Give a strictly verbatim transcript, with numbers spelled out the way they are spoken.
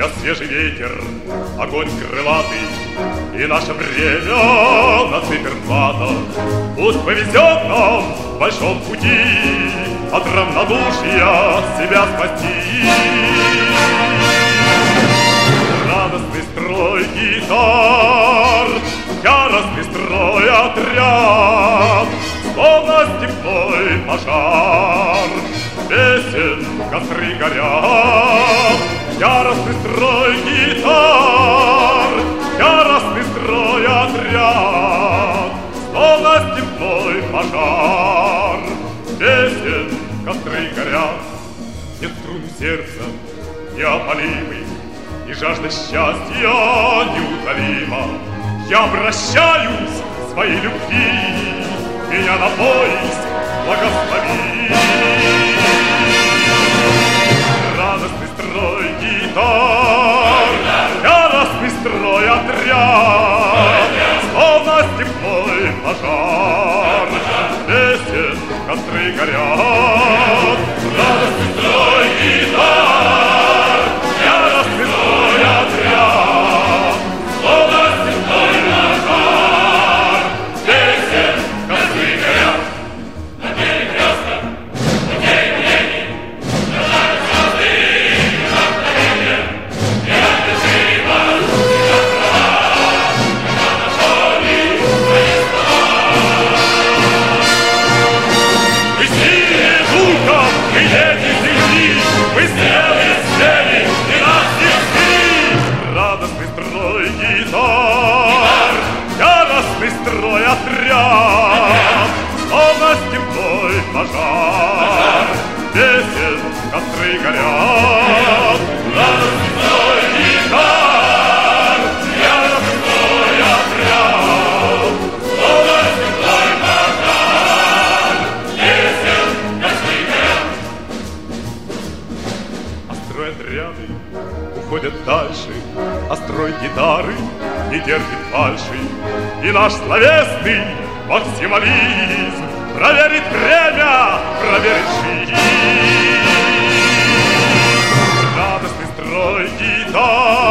тебя свежий ветер, огонь крылатый, и наше время на циферблата. Пусть повезет нам в большом пути от равнодушия себя спасти. Радостный строй гитар, яростный строй отряд, словно степной пожар, песен костры горят. Яростный строй гитар, яростный строй отряд, словно степной пожар, песен костры горят. Нет струн сердца неопалимых, и жажда счастья неутолима. Я обращаюсь к своей любви, меня на поиск благослови. Радостный строй гитар, яростный строй отряд, словно степной пожар, песен костры горят. Радостный строй гитар, яростный строй отряд, словно степной пожар, песен костры горят. На берег крестов, путей мнений, рождают звезды и вдохновенье, и от дождива, и от права, когда на поле свои слова. Вы сильные духом, вы дети земли, вы смелые смели, и нас нести. Радостный строй гитар, яростный строй отряд, словно степной пожар, песен костры горят. Радостный строй гитар, яростный строй отряд, словно степной пожар, песен костры горят. А строй отряды уходят дальше, а строй гитары не терпит фальши. И наш словесный максимализм проверит время, проверит жизнь. Радостный строй гитар,